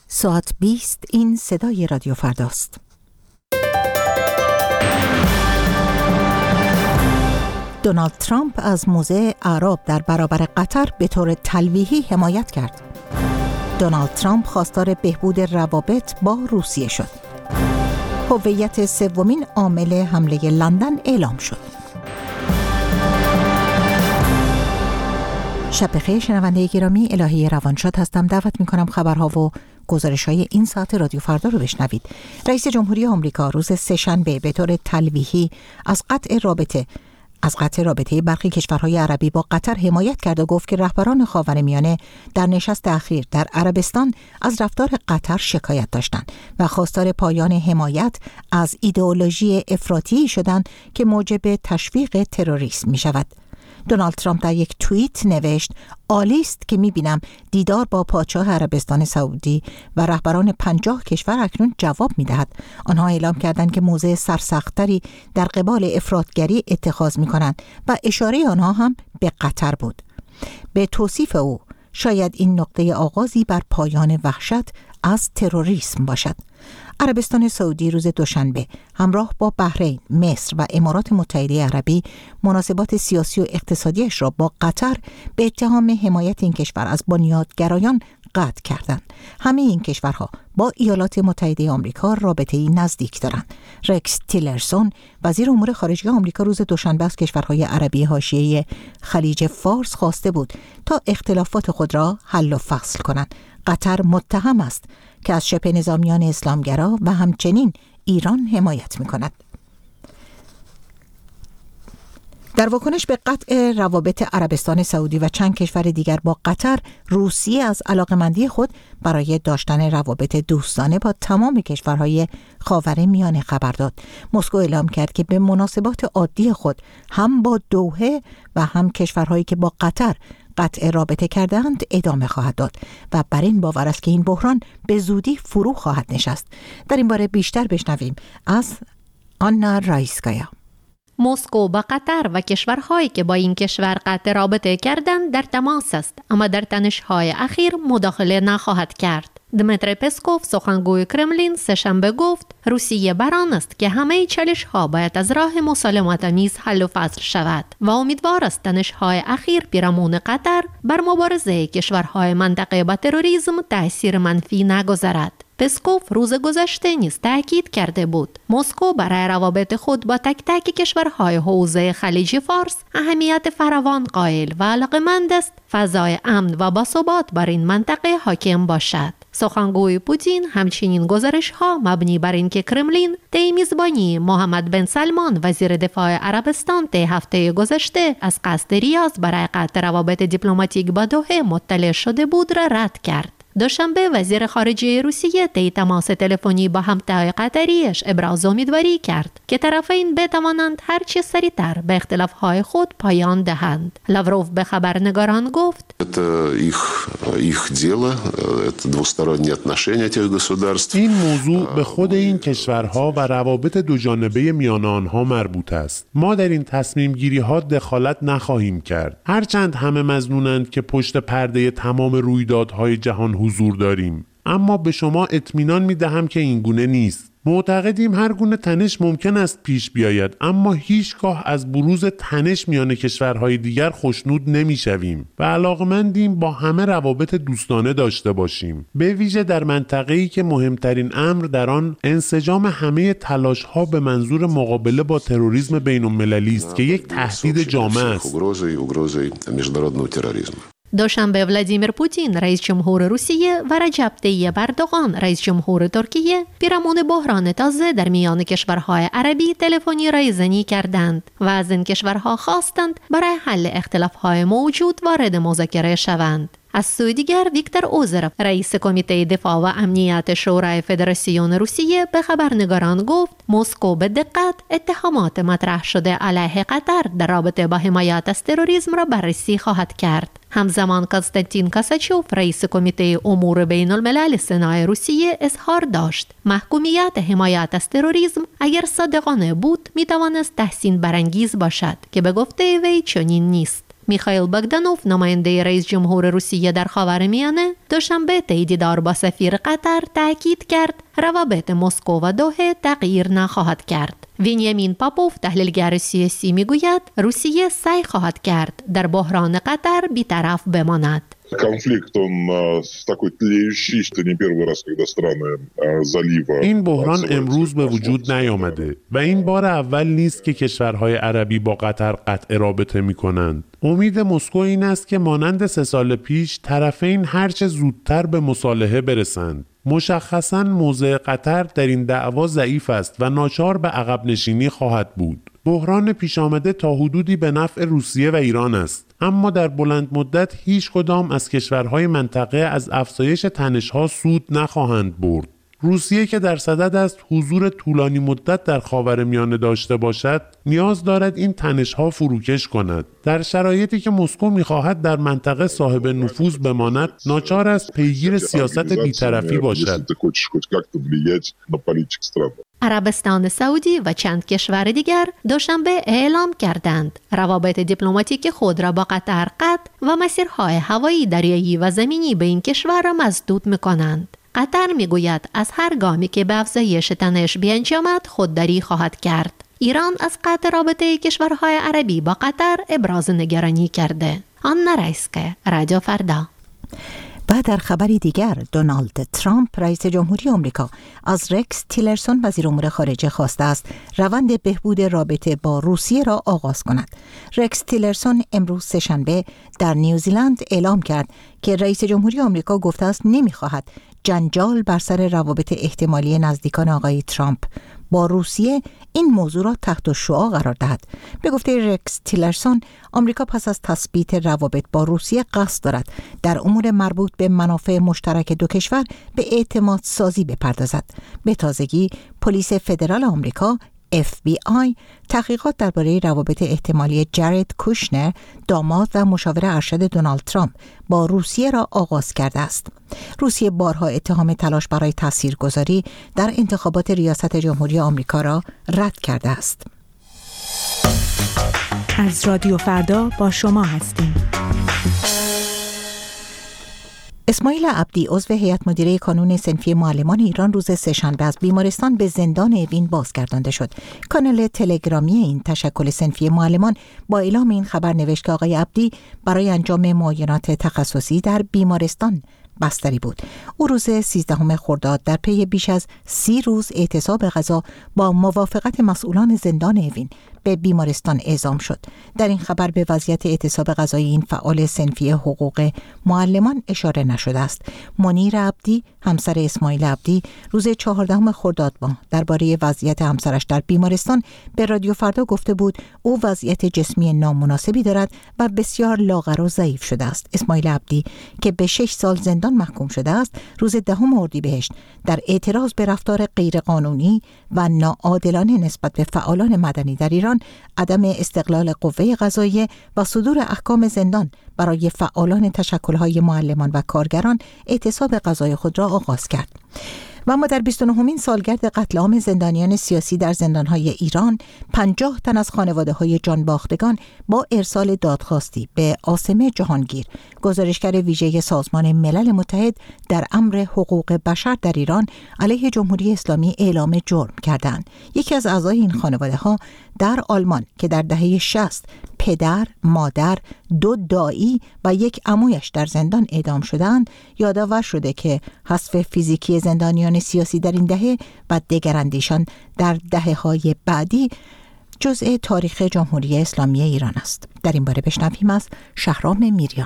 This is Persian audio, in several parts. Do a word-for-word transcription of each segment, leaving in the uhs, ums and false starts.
ساعت بیست این صدای رادیو فرداست. دونالد ترامپ از موضع اعراب در برابر قطر به طور تلویحی حمایت کرد. دونالد ترامپ خواستار بهبود روابط با روسیه شد. هویت سومین عامل حمله لندن اعلام شد. شب بخیر شنونده گرامی، الهی روانشاد هستم. دعوت می‌کنم خبرها و گزارش‌های این ساعت رادیو فردا رو بشنوید. رئیس جمهوری آمریکا روز سه‌شنبه به طور تلویحی از قطع رابطه از قطع رابطه برخی کشورهای عربی با قطر حمایت کرد و گفت که رهبران خاورمیانه در نشست اخیر در عربستان از رفتار قطر شکایت داشتند و خواستار پایان حمایت از ایدئولوژی افراطی شدند که موجب تشویق تروریسم می‌شود. دونالد ترامپ در یک توییت نوشت: عالی است که می‌بینم دیدار با پادشاه عربستان سعودی و رهبران پنجاه کشور اکنون جواب می‌دهد. آنها اعلام کردند که موضع سرسخت‌تری در قبال افراطگری اتخاذ می‌کنند و اشاره آنها هم به قطر بود. به توصیف او شاید این نقطه آغازی بر پایان وحشت از تروریسم باشد. عربستان سعودی روز دوشنبه همراه با بحرین، مصر و امارات متحده عربی مناسبات سیاسی و اقتصادیش را با قطر به اتهام حمایت این کشور از بنیادگرایان قطع کردند. همه این کشورها با ایالات متحده آمریکا رابطه‌ای نزدیک دارند. رکس تیلرسون وزیر امور خارجه آمریکا روز دوشنبه از کشورهای عربی حاشیه خلیج فارس خواسته بود تا اختلافات خود را حل و فصل کنند. قطر متهم است که از شبه نظامیان اسلامگرا و همچنین ایران حمایت می‌کند. در واکنش به قطع روابط عربستان سعودی و چند کشور دیگر با قطر، روسیه از علاقمندی خود برای داشتن روابط دوستانه با تمام کشورهای خاورمیانه خبر داد. مسکو اعلام کرد که به مناسبات عادی خود هم با دوحه و هم کشورهایی که با قطر قطع رابطه کردند ادامه خواهد داد و بر این باور است که این بحران به زودی فرو خواهد نشست. در این باره بیشتر بشنویم از آنا رایسکایا. مسکو با قطر و کشورهایی که با این کشور قطع رابطه کردند در تماس است، اما در تنش‌های اخیر مداخله نخواهد کرد. دمیتری پسکوف سخنگوی کرملین سه‌شنبه گفت روسیه بر آن است که همه چالش‌ها باید از راه مسالمت‌آمیز حل و فصل شود و امیدوار است تنش‌های اخیر پیرامون قطر بر مبارزه کشورهای منطقه با تروریسم تأثیر منفی نگذارد. پسکوف روز گذشته نیز تاکید کرده بود مسکو برای روابط خود با تک تک کشورهای حوزه خلیج فارس اهمیت فراوان قائل و علاقه‌مند است فضای امن و باثبات بر این منطقه حاکم باشد. سخنگوی پوتین همچنین گزارش‌ها مبنی بر اینکه کرملین طی میزبانی محمد بن سلمان وزیر دفاع عربستان طی هفته گذشته از قصد ریاض برای قطع روابط دیپلماتیک با دوحه مطلع شده بود را رد کرد. دوشنبه وزیر خارجه روسیه طی تماس تلفنی با همتای قطریش ابراز امیدواری کرد که طرفین بتوانند هر چه سریعتر به اختلاف‌های خود پایان دهند. لاوروف به خبرنگاران گفت: این موضوع به خود این کشورها و روابط دوجانبه میان آنها مربوط است. ما در این تصمیم گیری ها دخالت نخواهیم کرد. هرچند همه مظنونند که پشت پرده تمام رویدادهای جهان حضور داریم، اما به شما اطمینان می‌دهم که این گونه نیست. معتقدیم هر گونه تنش ممکن است پیش بیاید، اما هیچگاه از بروز تنش میان کشورهای دیگر خوشنود نمی‌شویم و علاقمندیم با همه روابط دوستانه داشته باشیم، به ویژه در منطقه‌ای که مهمترین امر در آن انسجام همه تلاش‌ها به منظور مقابله با تروریسم بین‌المللی است که یک تهدید جامع است. دوشنبه ولادیمیر پوتین رئیس جمهور روسیه و رجب طیب اردوغان رئیس جمهور ترکیه پیرامون بحران تازه در میان کشورهای عربی تلفنی رایزنی کردند و از این کشورها خواستند برای حل اختلافهای موجود وارد مذاکره شوند. از سوی دیگر ویکتور اوزرف رئیس کمیته دفاع و امنیت شورای فدراسیون روسیه به خبرنگاران گفت مسکو به دقت اتهامات مطرح شده علیه قطر در رابطه با حمایت از تروریسم را بررسی خواهد کرد. همزمان کنستانتین کاساچوف رئیس کمیته امور بین الملل سنا روسیه اظهار داشت محکومیت حمایت از تروریسم اگر صادقانه بود می توانست تحسین برانگیز باشد که به گفته وی چنین نیست. میخائیل باگدانوف نماینده رئیس جمهور روسیه در خاورمیانه دوشنبه طی دیدار با سفیر قطر تاکید کرد روابط مسکو و دوحه تغییر نخواهد کرد. وینیامین پاپوف تحلیلگر سیاسی میگوید روسیه سعی خواهد کرد در بحران قطر بی‌طرف بماند. Конфликт, он такой тлеющий, что не первый раз, когда страны залива. این بحران امروز به وجود نیامده و این بار اول نیست که کشورهای عربی با قطر قطع رابطه می کنند. امید مسکو این است که مانند سه سال پیش طرفین هرچه زودتر به مصالحه برسند. مشخصاً موضع قطر در این دعوا ضعیف است و ناچار به عقب نشینی خواهد بود. بحران پیش آمده تا حدودی به نفع روسیه و ایران است، اما در بلند مدت هیچ کدام از کشورهای منطقه از افزایش تنش‌ها سود نخواهند برد. روسیه که در صدد است حضور طولانی مدت در خاورمیانه داشته باشد، نیاز دارد این تنش‌ها فروکش کند. در شرایطی که مسکو می‌خواهد در منطقه صاحب نفوذ بماند، ناچار است پیگیر سیاست بی‌طرفی باشد. عربستان سعودی و چند کشور دیگر دوشنبه اعلام کردند روابط دیپلماتیک خود را با قطر قطع و مسیرهای هوایی، دریایی و زمینی به این کشور را مسدود می‌کنند. قطر میگوید از هر گامی که به افزایش تنش بیانجامد خودداری خواهد کرد. ایران از قطع رابطه کشورهای عربی با قطر ابراز نگرانی کرده. آنا رایسکه، رادیو فردا. و در خبری دیگر، دونالد ترامپ رئیس جمهوری آمریکا از رکس تیلرسون وزیر امور خارجه خواسته است روند بهبود رابطه با روسیه را آغاز کند. رکس تیلرسون امروز سه‌شنبه در نیوزیلند اعلام کرد که رئیس جمهوری آمریکا گفته است نمی‌خواهد جنجال بر سر روابط احتمالی نزدیکان آقای ترامپ با روسیه این موضوع را تحت الشعاع قرار دهد. به گفته رکس تیلرسون، آمریکا پس از تثبیت روابط با روسیه قصد دارد در امور مربوط به منافع مشترک دو کشور به اعتماد سازی بپردازد. به تازگی پلیس فدرال آمریکا اف بی آی تحقیقات درباره روابط احتمالی جارد کوشنر، داماد و مشاور ارشد دونالد ترامپ با روسیه را آغاز کرده است. روسیه بارها اتهام تلاش برای تاثیرگذاری در انتخابات ریاست جمهوری آمریکا را رد کرده است. از رادیو فردا با شما هستیم. اسماعیل عبدی عضو هیئت مدیره کانون صنفی معلمان ایران روز سه‌شنبه از بیمارستان به زندان اوین بازگردانده شد. کانال تلگرامی این تشکل صنفی معلمان با اعلام این خبر نوشت که آقای عبدی برای انجام معاینات تخصصی در بیمارستان بستری بود. او روز سیزدهم خرداد در پی بیش از سی روز اعتصاب غذا با موافقت مسئولان زندان اوین به بیمارستان اعزام شد. در این خبر به وضعیت اعتصاب غذایی این فعال صنفی حقوق معلمان اشاره نشده است. منیر عبدی، همسر اسماعیل عبدی، روز چهاردهم خرداد ماه درباره وضعیت همسرش در بیمارستان به رادیو فردا گفته بود او وضعیت جسمی نامناسبی دارد و بسیار لاغر و ضعیف شده است. اسماعیل عبدی که به شش سال زندان محکوم شده است، روز دهم اردیبهشت در اعتراض به رفتار غیرقانونی و ناعادلانه نسبت به فعالان مدنی در ایران، عدم استقلال قوه قضاییه و صدور احکام زندان برای فعالان تشکل‌های معلمان و کارگران اعتصاب غذای خود را آغاز کرد. و اما در بیست و نهمین سالگرد قتل عام زندانیان سیاسی در زندان‌های ایران، پنجاه تن از خانواده‌های جانباختگان با ارسال دادخواستی به عاصمه جهانگیر، گزارشگر ویژه سازمان ملل متحد در امر حقوق بشر در ایران، علیه جمهوری اسلامی اعلام جرم کردند. یکی از اعضای این خانواده‌ها در آلمان که در دهه شصت پدر، مادر، دو دایی و یک عمویش در زندان اعدام شدند، یادآور شده که حذف فیزیکی زندانیان سیاسی در این دهه و دگراندیشان در دهه‌های بعدی جزء تاریخ جمهوری اسلامی ایران است. در این باره بشنویم از شهرام میریان.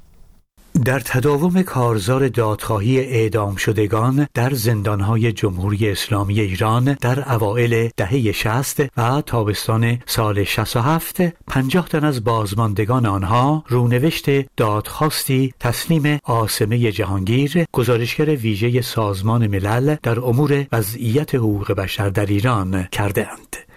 در تداوم کارزار دادخواهی اعدام شدگان در زندانهای جمهوری اسلامی ایران در اوائل دهه شصت و تابستان سال شصت و هفت، پنجاه تن از بازماندگان آنها رونوشت دادخواستی تسلیم عاصمه جهانگیر، گزارشگر ویژه سازمان ملل در امور وضعیت حقوق بشر در ایران کرده‌اند.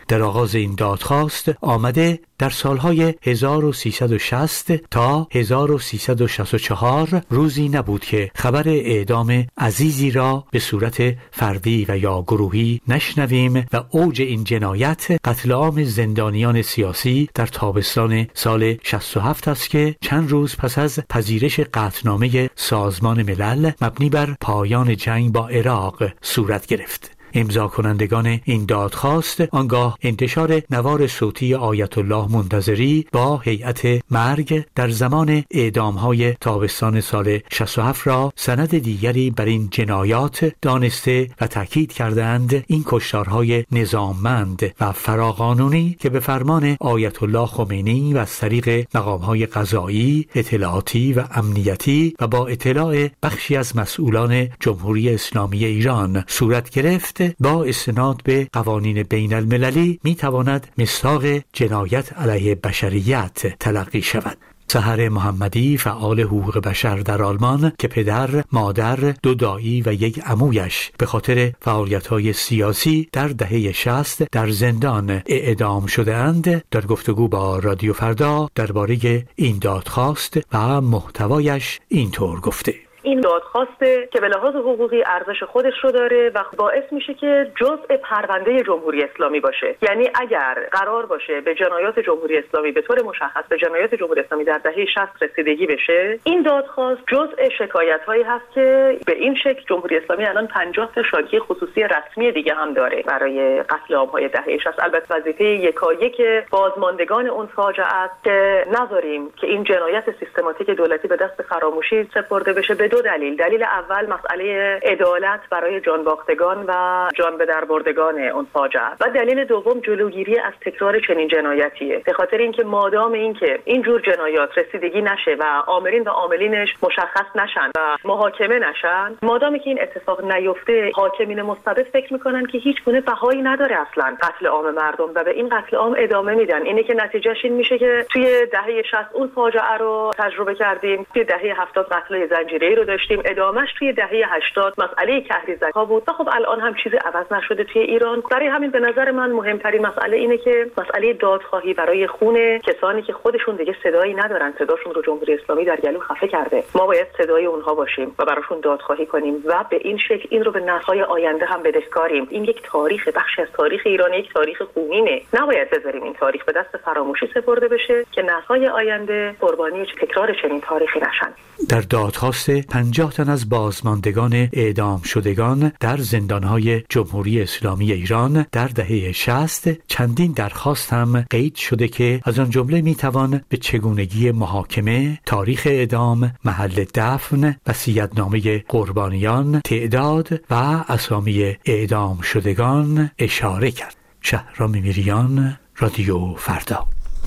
در آغاز این دادخواست آمده در سالهای هزار و سیصد و شصت تا هزار و سیصد و شصت و چهار روزی نبود که خبر اعدام عزیزی را به صورت فردی و یا گروهی نشنویم و اوج این جنایت قتل عام زندانیان سیاسی در تابستان سال شصت و هفت است که چند روز پس از پذیرش قطعنامه سازمان ملل مبنی بر پایان جنگ با عراق صورت گرفت. امضا کنندگان این دادخواست آنگاه انتشار نوار صوتی آیت الله منتظری با هیئت مرگ در زمان اعدام‌های تابستان سال شصت و هفت را سند دیگری بر این جنایات دانسته و تاکید کردند این کشتارهای نظاممند و فراقانونی که به فرمان آیت الله خمینی و از طریق مقام‌های قضایی، اطلاعاتی و امنیتی و با اطلاع بخشی از مسئولان جمهوری اسلامی ایران صورت گرفت با استناد به قوانین بین المللی می تواند مصداق جنایت علیه بشریت تلقی شود. سحر محمدی فعال حقوق بشر در آلمان که پدر، مادر، دو دایی و یک عمویش به خاطر فعالیت‌های سیاسی در دهه شصت در زندان اعدام شده‌اند در گفتگو با رادیو فردا درباره این دادخواست و محتوایش اینطور گفته: این دادخواسته که به لحاظ حقوقی ارزش خودش رو داره و باعث میشه که جزء پرونده جمهوری اسلامی باشه. یعنی اگر قرار باشه به جنایات جمهوری اسلامی به طور مشخص به جنایات جمهوری اسلامی در دهه شصت رسیدگی بشه، این دادخواست جزء شکایت‌هایی هست که به این شکل جمهوری اسلامی الان پنجاه تا شاکی خصوصی رسمی دیگه هم داره برای قتل عام‌های دهه شصت. البته وظیفه یکایک بازماندگان اون فاجعه است که نذاریم که این جنایت سیستماتیک دولتی به دست فراموشی سپرده بشه. به دو دلیل. دلیل اول مسئله عدالت برای جانباختگان و جان به در بردگان اون فاجعه و دلیل دوم جلوگیری از تکرار چنین جنایتیه. به خاطر اینکه مادام اینکه این جور جنایات رسیدگی نشه و عاملین و عاملینش مشخص نشن و محاکمه نشن، مادامی که این اتفاق نیفته، حاکمین مستبد فکر میکنن که هیچ گونه بهایی نداره اصلا قتل عام مردم و به این قتل عام ادامه میدن. اینه که نتیجهش این میشه که توی دهه شصت اون فاجعه رو تجربه کردیم، توی دهه هفتاد قتل زنجیره‌ای رو داشتیم، ادامهش توی دهه هشتاد مسئله کهریزک‌ها بود و خب الان هم چیزی عوض نشده توی ایران. برای همین به نظر من مهمترین مسئله اینه که مسئله دادخواهی برای خون کسانی که خودشون دیگه صدایی ندارن، صداشون رو جمهوری اسلامی در گلو خفه کرده. ما باید صدای اونها باشیم و براشون دادخواهی کنیم و به این شکل این رو به نسل‌های آینده هم بدهکاریم. این یک تاریخ، بخشی از تاریخ ایران، یک تاریخ خونینه. نباید بذاریم این تاریخ به دست فراموشی سپرده بشه که نسل‌های آینده قربانی تکرار چنین تاریخی نشن. در دادخواست پنجاه تن از بازماندگان اعدام شدگان در زندانهای جمهوری اسلامی ایران در دهه شصت چندین درخواست هم قید شده که از آن جمله میتوان به چگونگی محاکمه، تاریخ اعدام، محل دفن، وصیت‌نامه قربانیان، تعداد و اسامی اعدام شدگان اشاره کرد. شهرام میریان، رادیو فردا.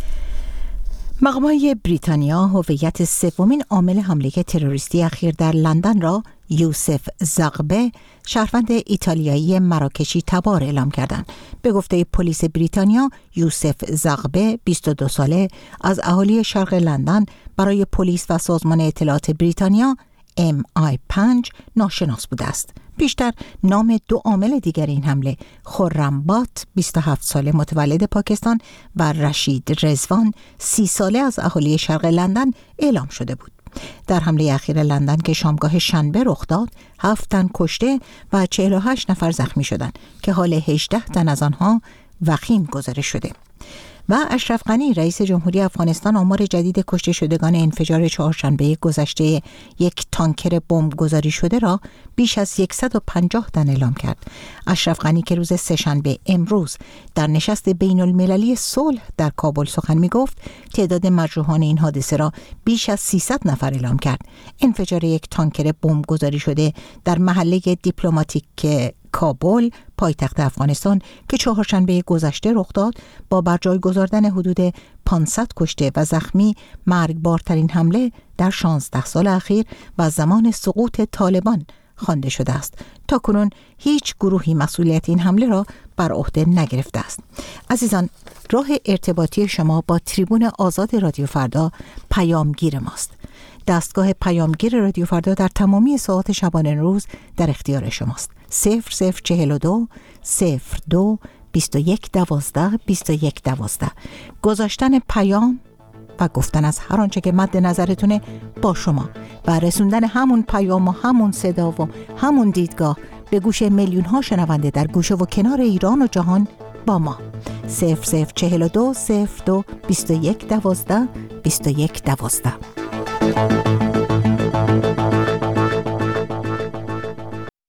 مقام‌های بریتانیا هویت سومین عامل حمله تروریستی اخیر در لندن را یوسف زغبه، شهروند ایتالیایی مراکشی تبار اعلام کردند. به گفته پلیس بریتانیا، یوسف زغبه بیست و دو ساله از اهالی شرق لندن برای پلیس و سازمان اطلاعات بریتانیا ام آی پنج ناشناس بوده است. بیشتر نام دو عامل دیگر این حمله، خرم بات بیست و هفت ساله متولد پاکستان و رشید رضوان سی ساله از اهالی شرق لندن اعلام شده بود. در حمله اخیر لندن که شامگاه شنبه رخ داد، هفت تن کشته و چهل و هشت نفر زخمی شدند که حال هجده تن از آنها وخیم گزارش شده. و اشرف غنی رئیس جمهوری افغانستان آمار جدید کشته شدگان انفجار چهارشنبه گذشته یک تانکر بمب گذاری شده را بیش از صد و پنجاه تن اعلام کرد. اشرف غنی که روز سه‌شنبه امروز در نشست بین المللی صلح در کابل سخن می گفت، تعداد مجروحان این حادثه را بیش از سیصد نفر اعلام کرد. انفجار یک تانکر بمب گذاری شده در محله دیپلماتیک کابل پایتخت افغانستان که چهارشنبه گذشته رخ داد، با برجای گذاردن حدود پانصد کشته و زخمی مرگبارترین حمله در شانزده سال اخیر و زمان سقوط طالبان خوانده شده است. تاکنون هیچ گروهی مسئولیت این حمله را بر عهده نگرفته است. عزیزان، راه ارتباطی شما با تریبون آزاد رادیو فردا پیامگیر ماست. دستگاه پیامگیر رادیو فردا در تمامی ساعات شبانه روز در اختیار شماست. صفر صفر چهل و دو صفر دو بیست و یک دوازده بیست و یک دوازده. گذاشتن پیام و گفتن از هر آنچه که مد نظرتونه با شما و رسوندن همون پیام و همون صدا و همون دیدگاه به گوش میلیون ها شنونده در گوشه و کنار ایران و جهان با ما. صفر صفر چهل و دو صفر دو بیست و یک دوازده بیست و یک دوازده.